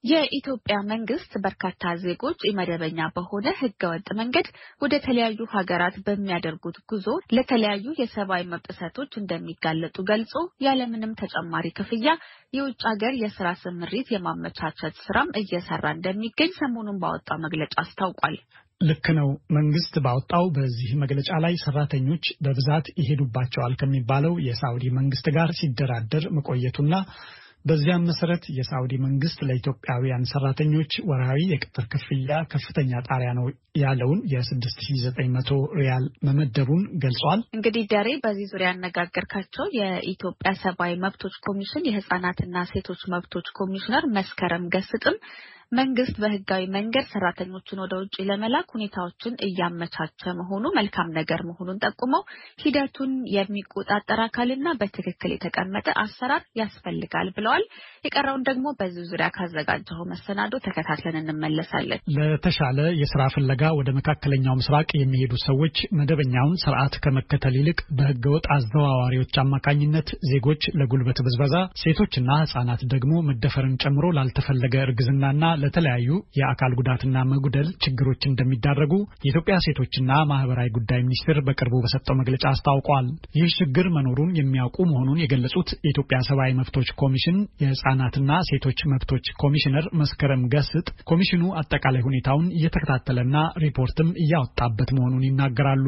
የኢትዮጵያ መንግስት በርካታ ዜጎች ኢመደበኛ በሆነ ህገወጥ መንገድ ወደ ተለያዩ ሀገራት በሚያደርጉት ጉዞ ለተለያዩ የሰብአዊ መብት ጥሰቶች እንደሚጋለጡ ገልጾ ያለምንም ተጨማሪ ክፍያ የውጭ ሀገር የስራ ስምሪት የማመቻቸት ስራም እየሰራ እንደሚገኝ ሰሞኑን ባወጣው መግለጫ አስታውቋል። ልክ ነው። መንግስት ባወጣው በዚህ መግለጫ ላይ ሰራተኞች በብዛት ይሄዱባቸዋል ከሚባለው የሳውዲ መንግስት ጋር ሲደራደር መቆየቱና በዚያም መሰረት የሳውዲ መንግስት ለኢትዮጵያውያን ሰራተኞች ወርሃዊ የቅጥር ክፍያ ከፍተኛ ጣሪያ ነው ያለውን የ6900 ሪያል መመደቡን ገልጿል። እንግዲህ ደሬ በዚህ ዙሪያ ያነጋገርካቸው የኢትዮጵያ ሰብአዊ መብቶች ኮሚሽን የህፃናትና ሴቶች መብቶች ኮሚሽነር መስከረም ገስጥም መንግስት በህጋዊ መንገድ ሰራተኞችን ወደ ውጭ ለመላክ ሁኔታዎችን እያመቻቸ መሆኑ መልካም ነገር መሆኑን ጠቁመው ሂደቱን የሚቆጣጠር አካልና በትክክል የተቀመጠ አሰራር ያስፈልጋል ብለዋል። የቀረውን ደግሞ በዚህ ዙሪያ ካዘጋጀው መሰናዶ ተከታትለን እንመለሳለን። ለተሻለ የስራ ፍለጋ ወደ መካከለኛው ምስራቅ የሚሄዱ ሰዎች መደበኛውን ስርዓት ከመከተል ይልቅ በህገወጥ አዘዋዋሪዎች አማካኝነት ዜጎች ለጉልበት ብዝበዛ፣ ሴቶችና ህጻናት ደግሞ መደፈርን ጨምሮ ላልተፈለገ እርግዝናና ለተለያዩ የአካል ጉዳትና መጉደል ችግሮች እንደሚዳረጉ የኢትዮጵያ ሴቶችና ማህበራዊ ጉዳይ ሚኒስቴር በቅርቡ በሰጠው መግለጫ አስታውቋል። ይህ ችግር መኖሩን የሚያውቁ መሆኑን የገለጹት የኢትዮጵያ ሰብአዊ መብቶች ኮሚሽን የህፃናትና ሴቶች መብቶች ኮሚሽነር መስከረም ገስጥ ኮሚሽኑ አጠቃላይ ሁኔታውን እየተከታተለና ሪፖርትም እያወጣበት መሆኑን ይናገራሉ።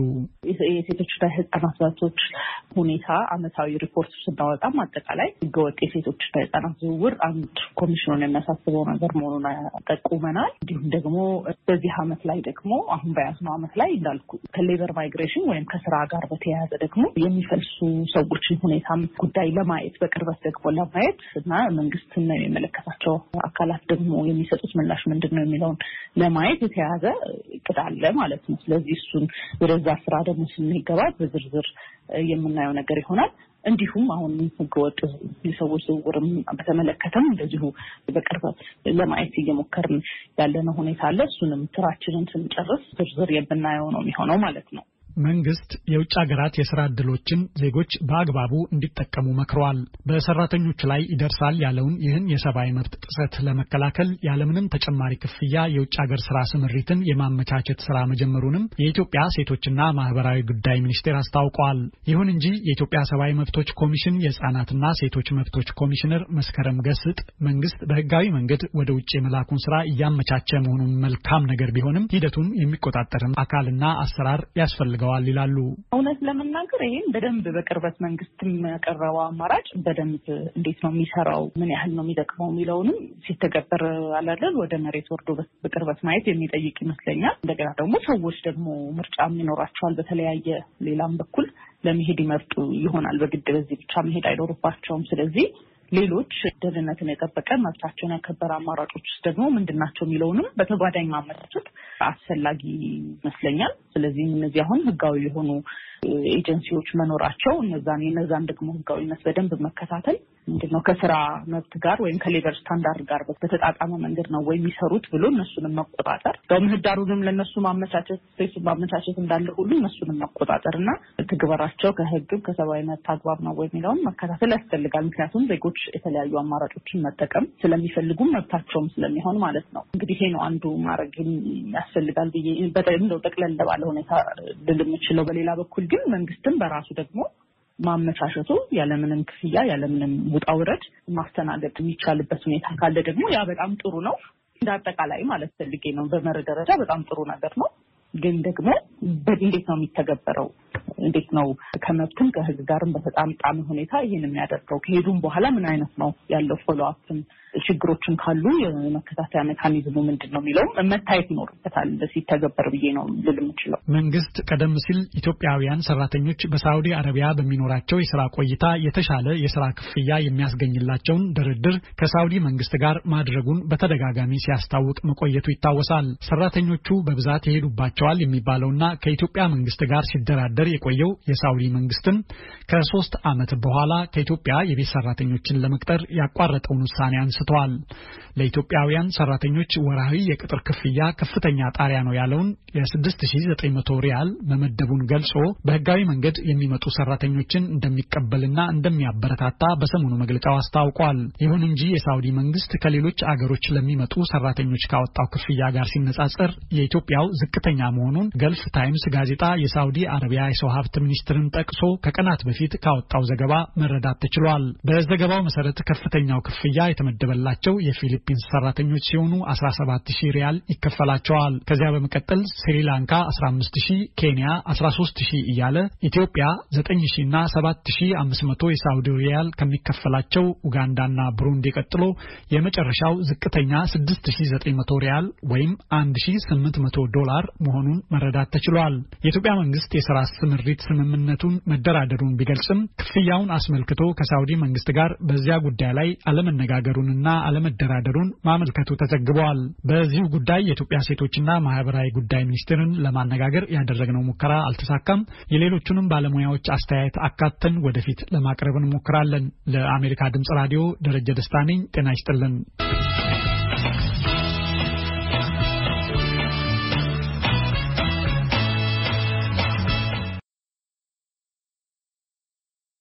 የሴቶችና ህፃናት መብቶች ሁኔታ አመታዊ ሪፖርት ስናወጣም አጠቃላይ ህገወጥ የሴቶችና ህፃናት ዝውውር አንድ ኮሚሽኑን የሚያሳስበው ነገር መሆኑን ጠቁመናል። እንዲሁም ደግሞ በዚህ አመት ላይ ደግሞ አሁን በያዝነው አመት ላይ እንዳልኩ ከሌበር ማይግሬሽን ወይም ከስራ ጋር በተያያዘ ደግሞ የሚፈልሱ ሰዎችን ሁኔታም ጉዳይ ለማየት በቅርበት ደግሞ ለማየት እና መንግስትና የሚመለከታቸው አካላት ደግሞ የሚሰጡት ምላሽ ምንድነው የሚለውን ለማየት የተያዘ እቅድ አለ ማለት ነው። ስለዚህ እሱን ወደዛ ስራ ደግሞ ስንገባ በዝርዝር የምናየው ነገር ይሆናል። እንዲሁም አሁን ህገወጥ የሰዎች ዝውውርም በተመለከተም እንደዚሁ በቅርበት ለማየት እየሞከርን ያለነው ሁኔታ አለ። እሱንም ስራችንን ስንጨርስ ዝርዝር የምናየው ነው የሚሆነው ማለት ነው። መንግስት የውጭ ሀገራት የሥራ ዕድሎችን ዜጎች በአግባቡ እንዲጠቀሙ መክሯል። በሰራተኞች ላይ ይደርሳል ያለውን ይህን የሰብአዊ መብት ጥሰት ለመከላከል ያለምንም ተጨማሪ ክፍያ የውጭ ሀገር ስራ ስምሪትን የማመቻቸት ስራ መጀመሩንም የኢትዮጵያ ሴቶችና ማህበራዊ ጉዳይ ሚኒስቴር አስታውቋል። ይሁን እንጂ የኢትዮጵያ ሰብአዊ መብቶች ኮሚሽን የህፃናትና ሴቶች መብቶች ኮሚሽነር መስከረም ገስጥ መንግስት በህጋዊ መንገድ ወደ ውጭ የመላኩን ስራ እያመቻቸ መሆኑን መልካም ነገር ቢሆንም ሂደቱን የሚቆጣጠር አካልና አሰራር ያስፈልጋል ይላሉ። እውነት ለመናገር ይሄን በደንብ በቅርበት መንግስትም ያቀረበው አማራጭ በደንብ እንዴት ነው የሚሰራው፣ ምን ያህል ነው የሚጠቅመው የሚለውንም ሲተገበር አላለን ወደ መሬት ወርዶ በቅርበት ማየት የሚጠይቅ ይመስለኛል። እንደገና ደግሞ ሰዎች ደግሞ ምርጫ ይኖራቸዋል። በተለያየ ሌላም በኩል ለመሄድ ይመርጡ ይሆናል። በግድ በዚህ ብቻ መሄድ አይኖርባቸውም። ስለዚህ ሌሎች ደህንነትን የጠበቀ መብታቸውን ያከበረ አማራጮች ደግሞ ምንድናቸው የሚለውንም በተጓዳኝ ማመቻቸት አስፈላጊ ይመስለኛል። ስለዚህ እነዚህ አሁን ህጋዊ የሆኑ ኤጀንሲዎች መኖራቸው እነዛን ደግሞ ህጋዊነት በደንብ መከታተል ምንድነው ከስራ መብት ጋር ወይም ከሌበር ስታንዳርድ ጋር በተጣጣመ መንገድ ነው ወይ የሚሰሩት ብሎ እነሱንም መቆጣጠር፣ ምህዳሩንም ለነሱ ማመቻቸት ማመቻቸት እንዳለ ሁሉ እነሱንም መቆጣጠርና ትግበራቸው ከህግም ከሰብአዊ መብት አግባብ ነው ወይ የሚለውን መከታተል ያስፈልጋል። ምክንያቱም ዜጎች የተለያዩ አማራጮችን መጠቀም ስለሚፈልጉም መብታቸውም ስለሚሆን ማለት ነው። እንግዲህ ይሄ ነው አንዱ ማድረግ ያስፈልጋል ብዬ በጣም ጠቅለል ባለ ሁኔታ ልል የምችለው። በሌላ በኩል ግን መንግስትም በራሱ ደግሞ ማመቻቸቱ ያለምንም ክፍያ ያለምንም ውጣ ውረድ ማስተናገድ የሚቻልበት ሁኔታ ካለ ደግሞ ያ በጣም ጥሩ ነው። እንዳጠቃላይ ማለት ፈልጌ ነው በመርህ ደረጃ በጣም ጥሩ ነገር ነው። ግን ደግሞ እንዴት ነው የሚተገበረው? እንዴት ነው ከመብትም ከህግ ጋርም በተጣጣመ ሁኔታ ይሄን የሚያደርገው? ከሄዱም በኋላ ምን አይነት ነው ያለው ፎሎ አፕም ችግሮችን ካሉ የመከታተያ ሜካኒዝሙ ምንድነው የሚለው መታየት ይኖርበታል ሲተገበር ብዬ ነው ልል የምችለው። መንግስት ቀደም ሲል ኢትዮጵያውያን ሰራተኞች በሳውዲ አረቢያ በሚኖራቸው የሥራ ቆይታ የተሻለ የሥራ ክፍያ የሚያስገኝላቸውን ድርድር ከሳውዲ መንግስት ጋር ማድረጉን በተደጋጋሚ ሲያስታውቅ መቆየቱ ይታወሳል። ሰራተኞቹ በብዛት ይሄዱባቸዋል የሚባለውና ከኢትዮጵያ መንግስት ጋር ሲደራደር የቆየው የሳውዲ መንግስትም ከ3 ዓመት በኋላ ከኢትዮጵያ የቤት ሰራተኞችን ለመቅጠር ያቋረጠውን ውሳኔ አንስተዋል። ለኢትዮጵያውያን ሰራተኞች ወራዊ የቅጥር ክፍያ ከፍተኛ ጣሪያ ነው ያለውን የ6900 ሪያል መመደቡን ገልጾ በህጋዊ መንገድ የሚመጡ ሰራተኞችን እንደሚቀበልና እንደሚያበረታታ በሰሞኑ መግለጫው አስታውቋል። ይሁን እንጂ የሳውዲ መንግስት ከሌሎች አገሮች ለሚመጡ ሰራተኞች ካወጣው ክፍያ ጋር ሲነጻጸር የኢትዮጵያው ዝቅተኛ መሆኑን ገልፍ ታይምስ ጋዜጣ የሳውዲ አረቢያ የሰው ሀብት ሚኒስትርን ጠቅሶ ከቀናት በፊት ካወጣው ዘገባ መረዳት ተችሏል። በዘገባው መሰረት ከፍተኛው ክፍያ የተመደበላቸው የፊሊፒንስ ሰራተኞች ሲሆኑ 17000 ሪያል ይከፈላቸዋል። ከዚያ በመቀጠል ስሪላንካ 15000፣ ኬንያ 13000 እያለ ኢትዮጵያ 9000 እና 7500 የሳውዲ ሪያል ከሚከፈላቸው ኡጋንዳና ብሩንዲ ቀጥሎ የመጨረሻው ዝቅተኛ 6900 ሪያል ወይም $1800 መሆኑን መረዳት ተችሏል። የኢትዮጵያ መንግስት የሥራ ስምሪት ስምምነቱን መደራደሩን ቢገልጽም ክፍያውን አስመልክቶ ከሳውዲ መንግስት ጋር በዚያ ጉዳይ ላይ አለመነጋገሩንና አለመደራደሩን ማመልከቱ ተዘግቧል። በዚሁ ጉዳይ የኢትዮጵያ ሴቶችና ማህበራዊ ጉዳይ ሚኒስቴርን ለማነጋገር ያደረግነው ሙከራ አልተሳካም። የሌሎቹንም ባለሙያዎች አስተያየት አካተን ወደፊት ለማቅረብ እንሞክራለን። ለአሜሪካ ድምጽ ራዲዮ ደረጀ ደስታ ነኝ። ጤና ይስጥልን።